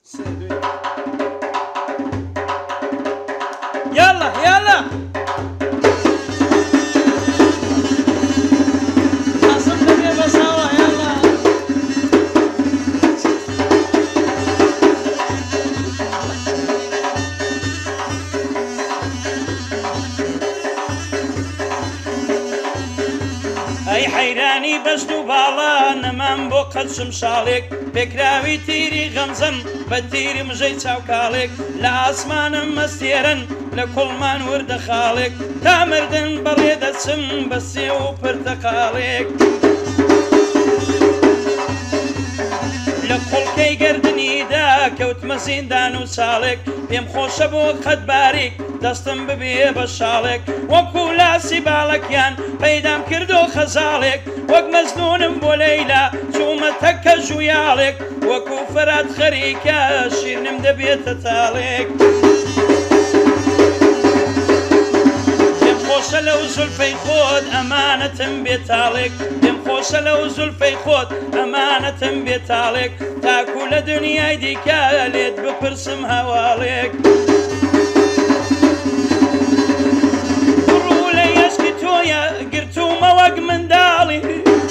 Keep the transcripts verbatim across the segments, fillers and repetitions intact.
يلا يلا حصل لي بصاوة يلا اي حيراني بجدو بالا نمان بو قد شمشالك بكراوي تيري غمزم بتيري مجي تاوكالك لا اسمان مستيرن لكل من ورد خالك تامردن بريد السم بسي وبرتقالك لكل كي قردني دا كوت مزين دانو سالك بيم خوش بو قد باريك دستم ببي بشالك وكو لاسي بالكيان بيدام كردو خزالك وك مزنونم بو ليلى شومتك جويالك وكو فرات خريكا شيرنم دبيت تالك خوش لو زلفي خود أمانة بيتالك دم خوش لو زلفي خود أمانة بيتالك تاكل دنيا ديكا ليت ببرسم هوالك قرولي يسكتويا قرتو موق من دالي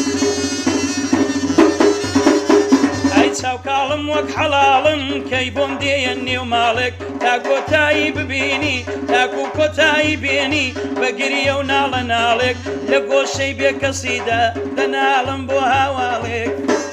ساوكالم وك حلالم كيبوم ديني ومالك تاكو تاي ببيني تاكو كوتاي بيني بقري ونال نالك لقو شي بكسيدة دنالم بو هوالك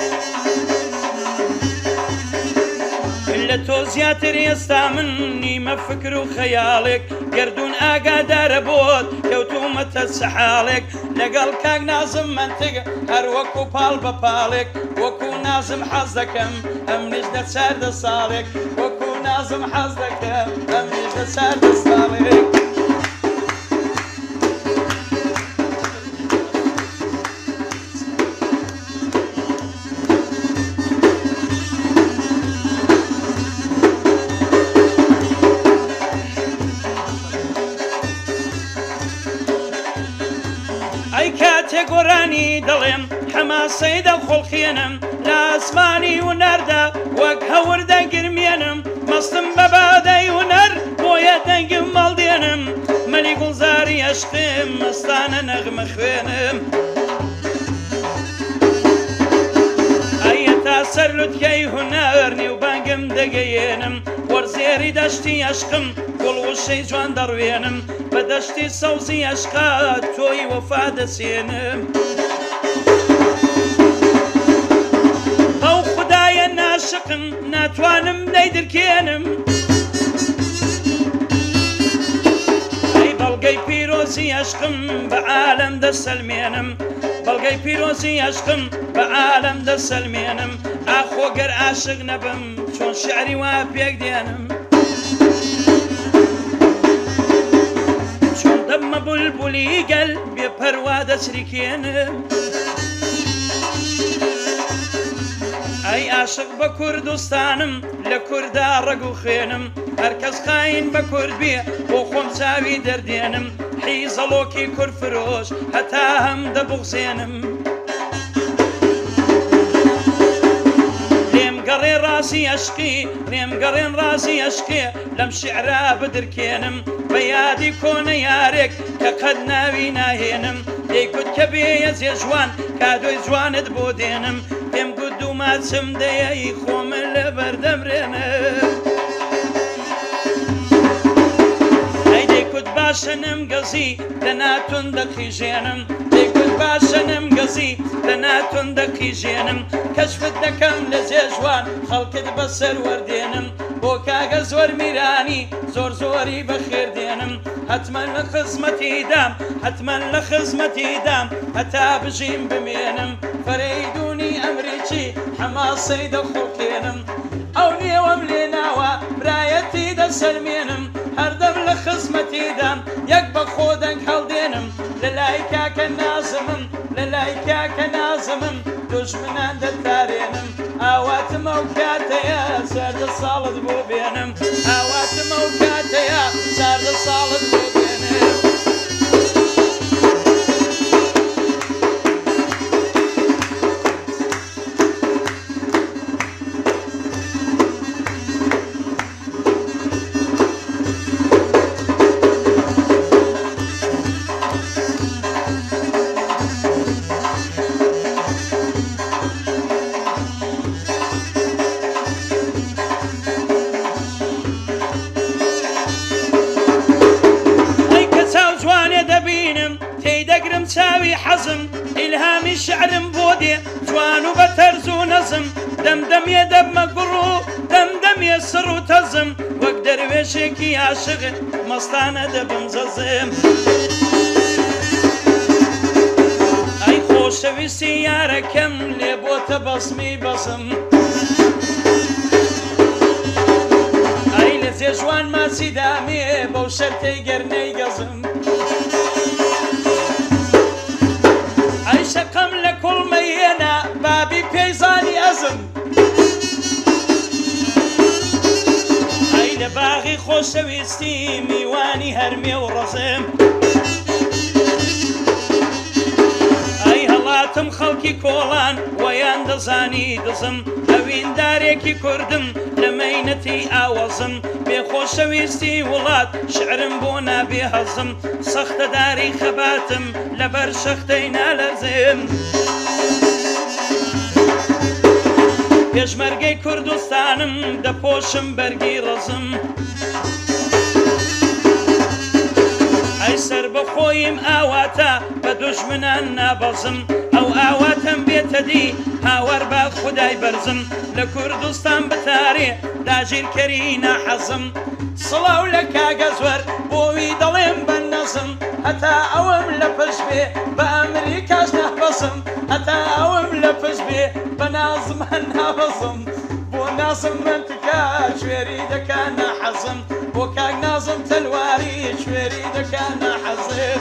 إلا توزياتر يستامني ما فكرو خيالك قردون آقا دار بود كوتو متسحالك لقل كاق نازم منطق هر وكو بال ببالك وكو نازم حزدكم هم نجد سرد صالك وكو نازم حزدكم هم نجد سرد صالك أي كاتي قراني دلم حماسي دا خلقينم لا اسماني ونردا وقها وردا قرمينم مصدم ببادي ونر بويا دنقم مالدينم ملي قلزاري عشقم مستانا نغم خوينم أي تاسر لدكي هنرني وبانقم دقينم ورزيري داشتي عشقم قل وشي جوان دروينم بدشتي صوزي عشقات توي وفاد سينم او خدايا ناشقم ناتوانم نيدر كينم اي بلقي بيروزي عشقم بعالم دا سلمينم بلقي بيروزي عشقم بعالم دا سلمينم اخو قر عاشق نبم شون شعري وابيك دينم دم بلبلي قلبي برواد سريكينم اي عاشق بكردستانم لكردا رقو خينم هركز خاين بكرد بيه وخم ساوي دردينم حيزلوكي كرفروش حتى هم دبغزينم قرين راسي أشقي ريم قرين راسي أشقي لم شعرا بدركينم بيادي كون يارك كقد ناوي ناهينم ديكود كبي يزي جوان كادو جوان دبودينم كم قدو ما تسم دي خوم لبردم رينم اي ديكود باشنم قزي دناتون دقي جينم ديكود باشنم قزي دناتون دقي جينم كشف الدكم لزيجوان خلقت بسر وردينم بوكا زور ميراني زور زوري بخير دينم حتما لخزمتي دام حتما لخزمتي دام حتى بجيم بمينم فريدوني امريكي حماسي دخل كينم او نيوم ليناوا برايتي دا سلمينم هردم لخزمتي دام يقبق خودن هالدينم للايكا كنازمم للايكا كنازمم دشمنان دتارينم اوات موكاتيا سرد الصالد بو بينم اوات موكاتيا سرد الصالد بو بينم دەمێ دەبمە گوڕ و دەمدەمێ سڕ و تەزم وەک دەروێشێکی عاشق مەستانە دەبم زەزم ئەی خۆشەویستی یارەکەم لێ بۆتە بەزمی بەزم ئەی لە جێژوان ماچی دامێ بەو شەرتەی گەرنەی گەزم ئەی شەقەم لە کوڵمەیێنە بابی پێیزانی ئەزم ئەی لە باغی خۆشەویستی میوانی هەرمێ و ڕەزم ئەی هەڵاتم خەڵکی کۆڵان وەیان دەزانی دزم ئەویندارێکی کوردم لە مەینەتی ئاوەزم بێ خۆشەویستی وڵات شعرم بۆ نابێ هەزم سەختەداری خەباتم لەبەر شەختەی نالەرزم پێشمەرگەی کوردستانم دەپۆشم بەرگی ڕزم ئەی سەر بەخۆیم ئاواتە بە دوژمنان نابەزم ئەو ئاواتەم بێتە دی هاوەر بە خودای بەرزم لە کوردستان بتارێ داژیرکەری ناحەزم سڵاو لە کاگە زۆر بۆوی دەڵێم بە نەزم هەتا ئەوم لە پشت بێ بە ئەمریکاش نابەزم هەتا ئەوم لە پشت بێ بە نازمە نابەزم بۆ نازم منتکە شوێری دەکا ناحەزم بۆ کاک نازم تەلواری شوێری دەکا ناحەزم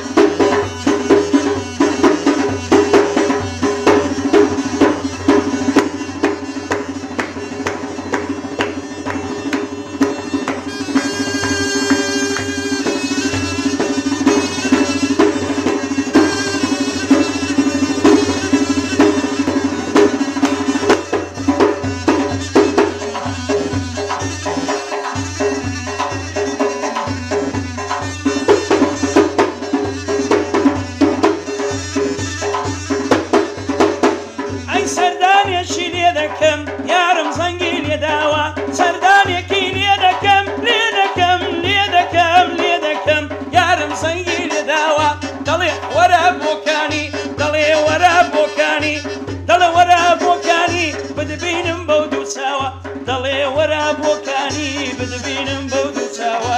یارم زەنگی لێ داوە سەردانێکی لێ دەکەم لێ دەکەم لێ دەکەم لێ دەکەم یارم زەنگی لێ داوە دەڵێ وەرە بۆکانی دەڵێ وەرە بۆکانی دەڵێ وەرە بۆکانی بدبینم بەو دوو چاوە دەڵێ وەرە بۆکانی بدبینم بەو دوو چاوە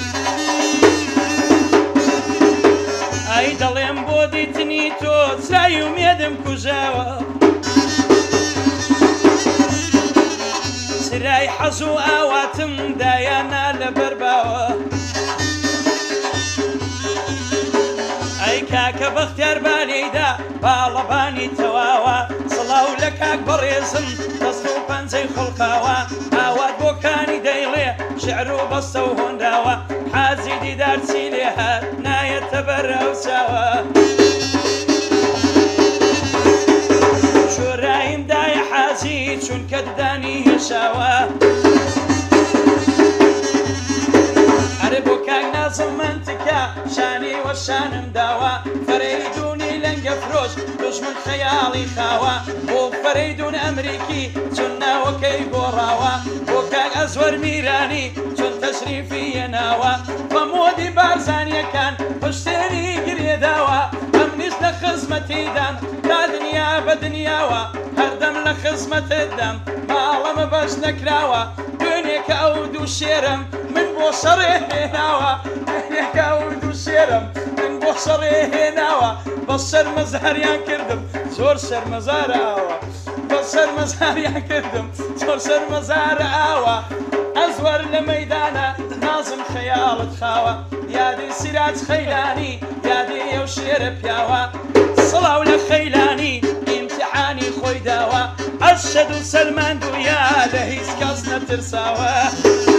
ئەی دەڵێم بۆ دیتنی تۆ چای و مێدم کوژاوە سرای حەز و ئاواتم دایانە لە بەرباوە ئەی کاکە بەختیار بالێیدا باڵەبانی تەواوە سڵاو لە کاک بەڕێزم دەست و پەنجەی خوڵقاوە ئاوات بۆکانی دەیڵێ شعر و بەستە و هۆنداوە حازی دیدار چی لێ هات نایەتە بەرەو چاوە شۆراییم دایە حازی چونکە ددانی هێشاوە ئەرێ بۆ کاک نازم منتکە شانی وەشانم داوە فەرەیدونی لەنگە فرۆش دوژمن خەیاڵی خاوە بۆ فەرەیدون ئەمریکی چون ناوەکەی گۆڕاوە بۆ کاک ئەزوەر میرانی چون تەشریفی هێناوە بە مۆدی بارزانیەکان پشتێنی گرێداوە ئەمنیش لە خزمەتیدان تا دنیا بە دنیاوە هەردەم لە خزمەتتدەم ماڵەمە بەش نەکراوە دوێنێکە ئەو دوو شێرم من بۆ شەڕێ هێناوە دوێنێکە ئەو دوو شێرم من بۆ شەڕێ هێناوە بە شەرمەزاریان کردم زۆر شەرمەزارە ئاوە بە شەرمەزاریان کردم زۆر شەرمەزارە ئاوە ئەزوەر لە مەیدانە نازم خەیاڵت خاوە یادی سیراج خەیلانی یادی ئەو شێرە پیاوە سڵاو لە خەیلانی ئیمتیحانی خۆی داوە ئەشهەد و سەلماند و یا لە هیچ کەس نەترساوە